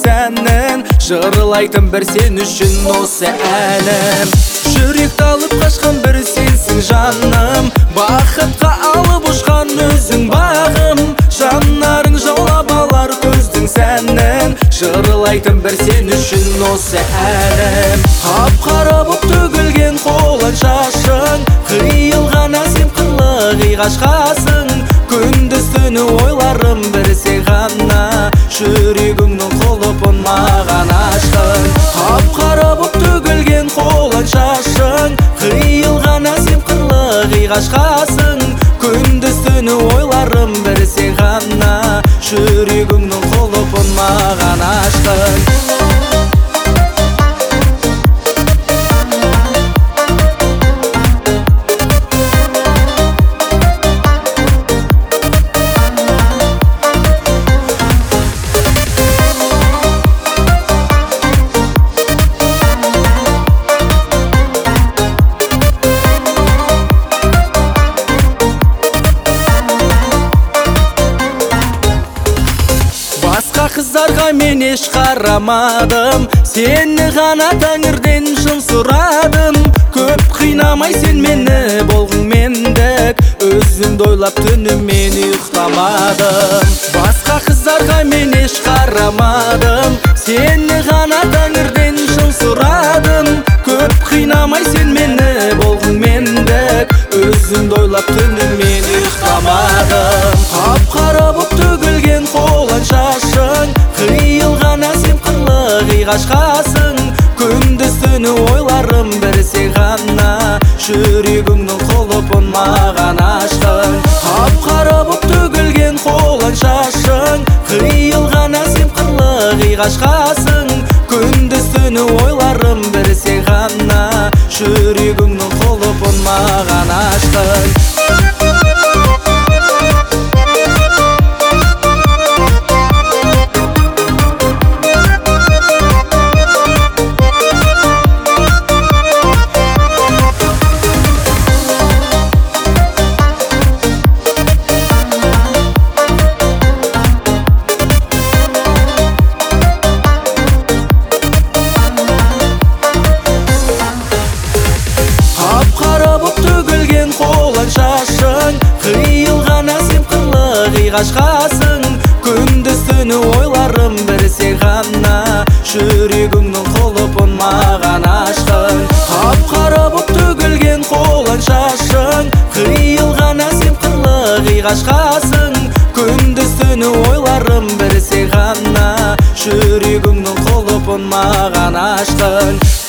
сәнін, жырлайтын бір сен үшін осы әнім. Жүректі алып қашқан бір сенсің жаным, бақытқа алып ұшқан өзің бағым. Жанарың жаулап алар көздің сәнін, жырлайтын бір сен үшін осы әнім. Қап-қара боп төгілген қолаң шашың, қиылған әсем қырлы қиғаш қасың. Күндіз түні ойларым бір сен ғана, жүрегіңнің құлыпын маған аштың. Қап-қара боп төгілген қолаң шашың, қиылған әсем қырлы қиғаш қасың. Күндіз түні ойларым бір сен ғана, жүрегіңнің құлыпын маған аштың. Басқа қыздарға мен еш қарамадым, сені ғана тәңірден шын сұрадым. Көп қинамай сен мені болғың мендік, өзіңді ойлап түнімен ұйықтамадым. Басқа қыздарға мен еш қарамадым, сені ғана тәңірден шын сұрадым. Көп қинамай сен мені болғың мендік, өзіңді ойлап түнімен ұйықтамадым. Қап-қара боп төгілген қолаң шашың, қиылған әсем қырлы қиғаш қасың. Күндіз түні ойларым бір сен ғана, жүрегіңнің құлыпын маған аштың. Қап-қара боп төгілген қолаң шашың, қиылған әсем қырлы қиғаш қасың. Күндіз түні ойларым бір сен ғана, жүрегіңнің құлыпын маған аштың. Қап-қара боп төгілген қолаң шашың, қиылған әсем қырлы қиғаш қасың. Күндіз түні ойларым бір сен ғана, жүрегіңнің құлыпын маған аштың. Қап-қара боп төгілген қолаң шашың, қиылған әсем қырлы қиғаш қасың. Күндіз түні ойларым бір сен ғана, жүрегіңнің құлыпын маған аштың.